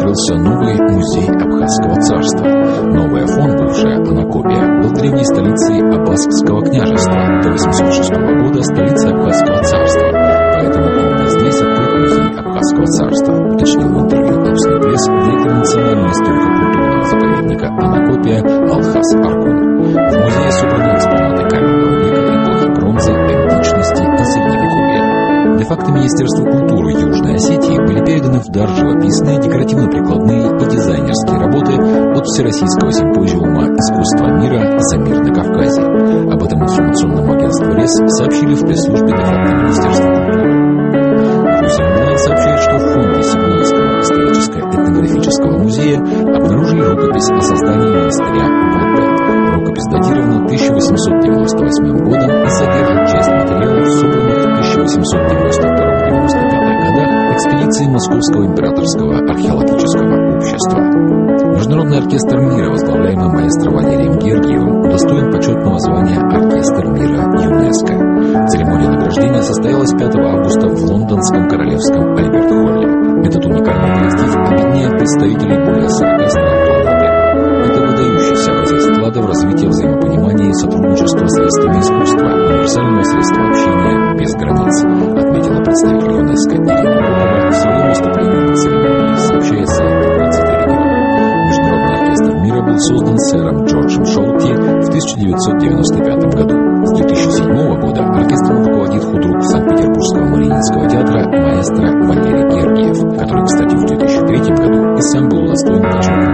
открылся новый музей Абхазского царства. Новый Афон, бывшая Анакопия, был древней столицей Абхазского княжества, до 806 года столицей Абхазского царства. Поэтому именно здесь открыт музей Абхазского царства, уточнил в интервью «Абсный пресс» директор Национального историко-культурного заповедника Анакопия Алхас Аркун. В музее собраны экспонаты каменного века, эпохи бронзы, античности и средневековья. Де-факто Министерству культуры Южной Осетии были переданы в дар живописные, декоративно-прикладные и дизайнерские работы от Всероссийского симпозиума «Искусство мира за мир на Кавказе». Об этом информационному агентству РЕС сообщили в пресс-службе де-факто Министерства культуры. Грузия Онлайн сообщает, что в фонде Симонского историческо-этнографического музея обнаружили рукопись о создании монастыря Бодбе. Рукопись датирована 1898 годом и содержит часть материалов, собранных в 1892-95 годах экспедиции Московского императорского археологического общества. Международный оркестр мира, возглавляемый маэстро Валерием Гергиевым, удостоен почетного звания «Оркестр мира ЮНЕСКО». Церемония награждения состоялась 5 августа в лондонском королевском Альберт-Холле. Этот уникальный коллектив объединяет представителей более 40 стран планеты. Это выдающийся образец вклада в развитие взаимопонимания и сотрудничества средствами искусства, универсального средства общения без границ, отметила представитель ЮНЕСКО Ирина Волова в своем выступлении на церемонии, сообщает сайт 20 регион. Международный оркестр мира был создан сэром Джорджем Шоути в 1995 году. С 2007 года оркестром руководит худрук Санкт-Петербургского Мариинского театра маэстро Валерий Гергиев, который, кстати, в 2003 году и сам был удостоен почетного